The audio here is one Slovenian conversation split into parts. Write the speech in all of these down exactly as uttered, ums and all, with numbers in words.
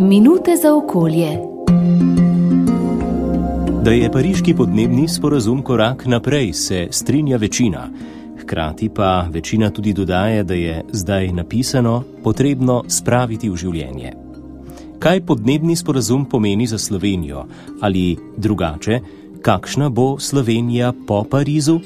Minute za okolje. Da je pariški podnebni sporazum korak naprej, se strinja večina. Hkrati pa večina tudi dodaja, da je zdaj napisano potrebno spraviti v življenje. Kaj podnebni sporazum pomeni za Slovenijo? Ali drugače, kakšna bo Slovenija po Parizu?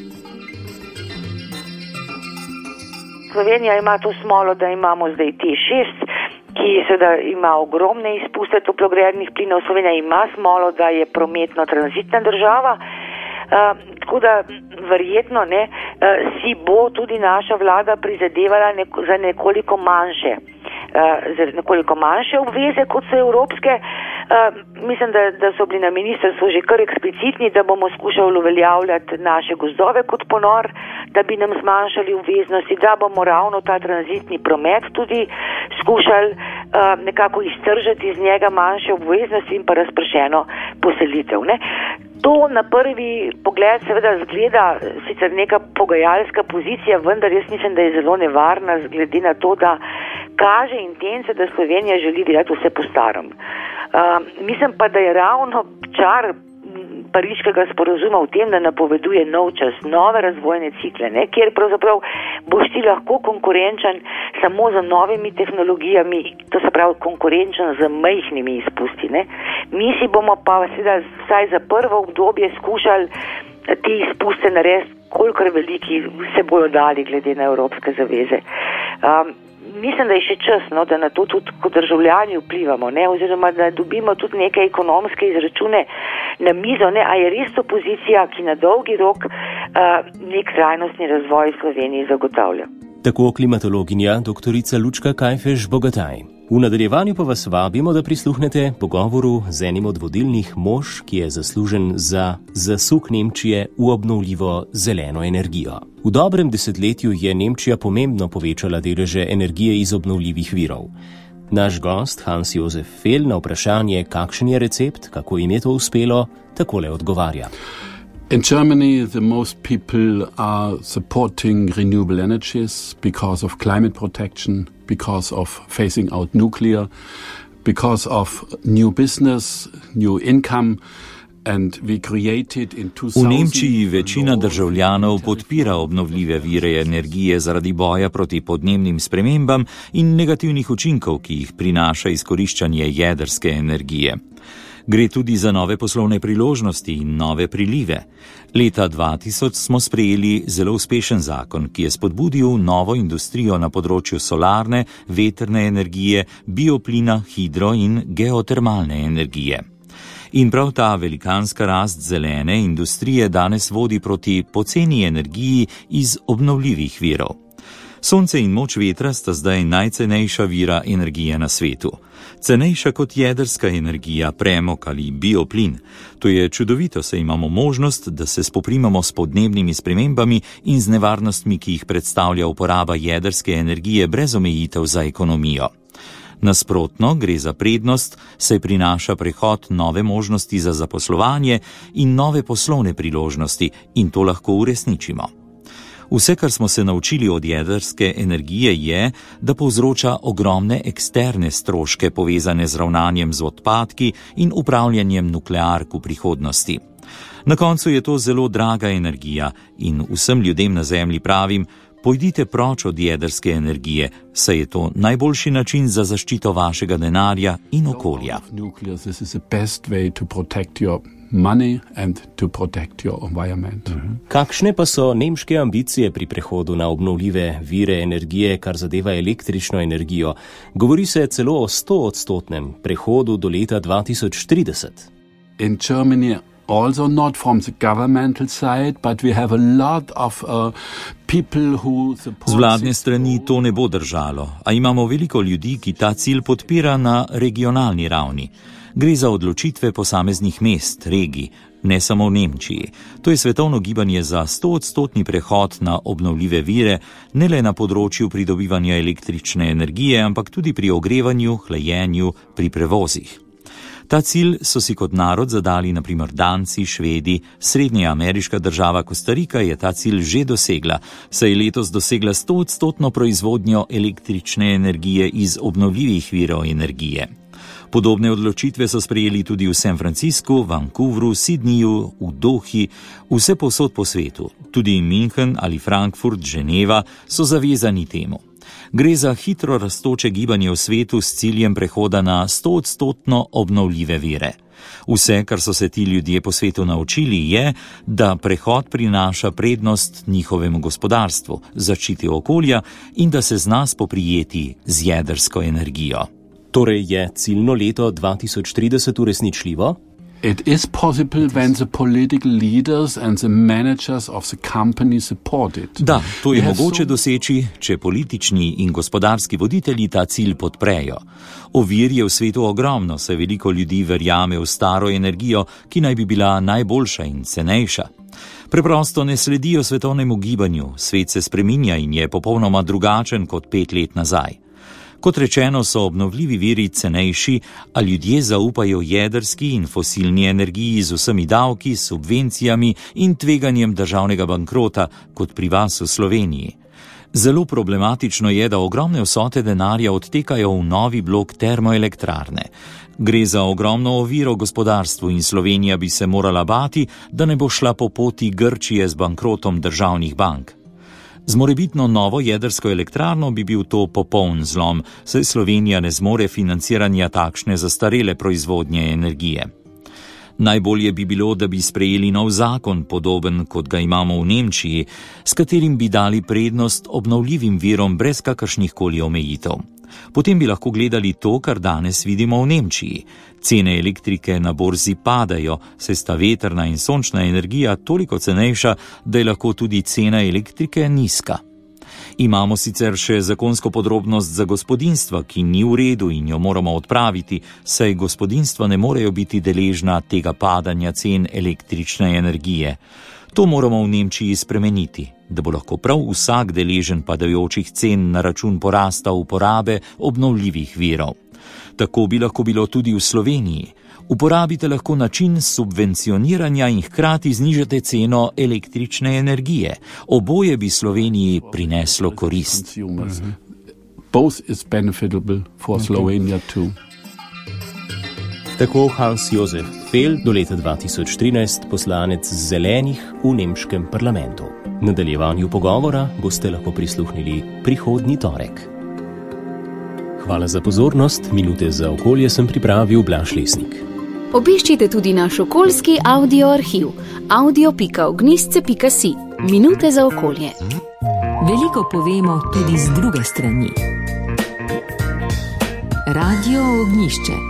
Slovenija ima to smolo, da imamo zdaj T šest, ki seveda ima ogromne izpuste toplogrednih plinov. Slovenija ima smolo, da je prometno tranzitna država, uh, tako da verjetno ne, uh, si bo tudi naša vlada prizadevala neko, za nekoliko manjše, uh, za nekoliko manjše obveze, kot so evropske. Uh, mislim, da, da so bili na ministrstvu že kar eksplicitni, da bomo skušali uveljavljati naše gozdove kot ponor, da bi nam zmanjšali obveznosti, da bomo ravno ta tranzitni promet tudi skušali uh, nekako iztržiti iz njega manjše obveznosti in pa razpršeno poselitev. Ne? To na prvi pogled seveda zgleda sicer neka pogajalska pozicija, vendar jaz mislim, da je zelo nevarna glede na to, da kaže intence, da Slovenija želi delati vse po starem. Uh, mislim pa, da je ravno čar pariškega sporazuma v tem, da napoveduje nov čas, nove razvojne cikle, ne, kjer pravzaprav boš ti lahko konkurenčen samo z novimi tehnologijami, to se pravi konkurenčen z majhnimi izpusti. Ne. Mi si bomo pa seveda vsaj za prvo obdobje skušali te izpuste narediti, kolikor veliki se bojo dali glede na evropske zaveze. Um, Mislim, da je še čas, no, da na to tudi kot državljani vplivamo, ne, oziroma da dobimo tudi neke ekonomske izračune na mizo, ne, a je res to pozicija, ki na dolgi rok uh, nek trajnostni razvoj Sloveniji zagotavlja. Tako klimatologinja doktorica Lučka Kajfež-Bogataj. V nadaljevanju pa vas vabimo, da prisluhnete pogovoru z enim od vodilnih mož, ki je zaslužen za zasuk Nemčije v obnovljivo zeleno energijo. V dobrem desetletju je Nemčija pomembno povečala deleže energije iz obnovljivih virov. Naš gost Hans Josef Fehl na vprašanje, kakšen je recept, kako jim je to uspelo, takole odgovarja. In Germany, the most people are supporting renewable energies because of climate protection, because of phasing out nuclear, because of new business, new income. V Nemčiji večina državljanov podpira obnovljive vire energije zaradi boja proti podnebnim spremembam in negativnih učinkov, ki jih prinaša izkoriščanje jedrske energije. Gre tudi za nove poslovne priložnosti in nove prilive. Leta dva tisoč smo sprejeli zelo uspešen zakon, ki je spodbudil novo industrijo na področju solarne, vetrne energije, bioplina, hidro in geotermalne energije. In prav ta velikanska rast zelene industrije danes vodi proti poceni energiji iz obnovljivih virov. Sonce in moč vetra sta zdaj najcenejša vira energije na svetu. Cenejša kot jedrska energija, premog ali bioplin. To je čudovito, saj imamo možnost, da se spoprimamo s podnebnimi spremembami in z nevarnostmi, ki jih predstavlja uporaba jedrske energije brez omejitev za ekonomijo. Nasprotno, gre za prednost, saj prinaša prehod nove možnosti za zaposlovanje in nove poslovne priložnosti in to lahko uresničimo. Vse, kar smo se naučili od jedrske energije, je, da povzroča ogromne eksterne stroške povezane z ravnanjem z odpadki in upravljanjem nukleark v prihodnosti. Na koncu je to zelo draga energija in vsem ljudem na Zemlji pravim, pojdite proč od jedrske energije, saj je to najboljši način za zaščito vašega denarja in okolja. Money and to protect your environment. Mhm. Kakšne pa so nemške ambicije pri prehodu na obnovljive vire energije, kar zadeva električno energijo? Govori se celo o stoodstotnem prehodu do leta dva tisoč trideset. In Germany also not from the governmental side, but we have a lot of uh, people who support. Z vladne strani to ne bo držalo, a imamo veliko ljudi, ki ta cilj podpira na regionalni ravni. Gre za odločitve posameznih mest, regij, ne samo v Nemčiji. To je svetovno gibanje za stoodstotni prehod na obnovljive vire, ne le na področju pridobivanja električne energije, ampak tudi pri ogrevanju, hlajenju, pri prevozih. Ta cilj so si kot narod zadali na primer Danci, Švedi, srednja ameriška država Kostarika je ta cilj že dosegla, saj je letos dosegla stoodstotno proizvodnjo električne energije iz obnovljivih virov energije. Podobne odločitve so sprejeli tudi v San Franciscu, Vancouvru, Sydneyju, v Dohi, vse povsod po svetu. Tudi München ali Frankfurt, Ženeva so zavezani temu. Gre za hitro rastoče gibanje v svetu s ciljem prehoda na stoodstotno obnovljive vire. Vse, kar so se ti ljudje po svetu naučili, je, da prehod prinaša prednost njihovemu gospodarstvu, zaščiti okolja in da se zna spoprijeti z jedrsko energijo. Torej je ciljno leto dva tisoč trideset uresničljivo? It is possible when the political leaders and the managers of the company support it. Da, to je mogoče doseči, če politični in gospodarski voditelji ta cilj podprejo. Ovir je v svetu ogromno, saj veliko ljudi verjame v staro energijo, ki naj bi bila najboljša in cenejša. Preprosto ne sledijo svetovnemu gibanju, svet se spreminja in je popolnoma drugačen kot pet let nazaj. Kot rečeno, so obnovljivi viri cenejši, a ljudje zaupajo jedrski in fosilni energiji z vsemi davki, subvencijami in tveganjem državnega bankrota, kot pri vas v Sloveniji. Zelo problematično je, da ogromne vsote denarja odtekajo v novi blok termoelektrarne. Gre za ogromno oviro gospodarstvu in Slovenija bi se morala bati, da ne bo šla po poti Grčije z bankrotom državnih bank. Z morebitno novo jedrsko elektrarno bi bil to popoln zlom, saj Slovenija ne zmore financiranja takšne zastarele proizvodnje energije. Najbolje bi bilo, da bi sprejeli nov zakon, podoben kot ga imamo v Nemčiji, s katerim bi dali prednost obnovljivim virom brez kakršnih koli omejitev. Potem bi lahko gledali to, kar danes vidimo v Nemčiji. Cene elektrike na borzi padajo, saj sta vetrna in sončna energija toliko cenejša, da je lahko tudi cena elektrike nizka. Imamo sicer še zakonsko podrobnost za gospodinjstva, ki ni v redu in jo moramo odpraviti, saj gospodinjstva ne morejo biti deležna tega padanja cen električne energije. To moramo v Nemčiji spremeniti, da bo lahko prav vsak deležen padajočih cen na račun porasta uporabe obnovljivih virov. Tako bi lahko bilo tudi v Sloveniji. Uporabite lahko način subvencioniranja in hkrati znižate ceno električne energije. Oboje bi Sloveniji prineslo korist. Both is beneficial for Slovenia too. Tako Hans Josef Fehl, do leta dva tisoč trinajst poslanec Zelenih v nemškem parlamentu. Nadaljevanju pogovora boste lahko prisluhnili prihodnji torek. Hvala za pozornost. Minute za okolje sem pripravil Blaž Lesnik. Obiščite tudi naš okoljski audio arhiv audio pika ognjišče pika si. Minute za okolje. Veliko povemo tudi z druge strani. Radio Ognjišče.